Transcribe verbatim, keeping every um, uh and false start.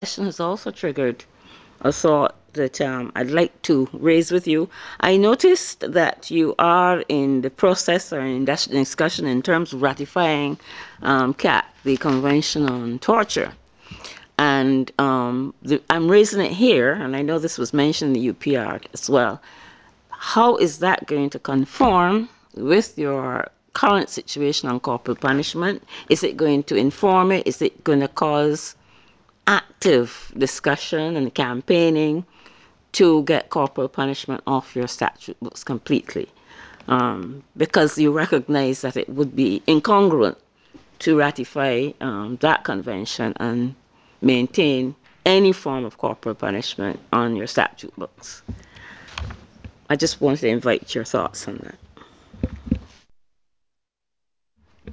question has also triggered a thought that um, I'd like to raise with you. I noticed that you are in the process or in that discussion in terms of ratifying um, C A T, the Convention on Torture. And um, the, I'm raising it here, and I know this was mentioned in the U P R as well. How is that going to conform with your current situation on corporal punishment? Is it going to inform it? Is it going to cause active discussion and campaigning to get corporal punishment off your statute books completely? Um, because you recognize that it would be incongruent to ratify um, that convention and maintain any form of corporal punishment on your statute books. I just wanted to invite your thoughts on that.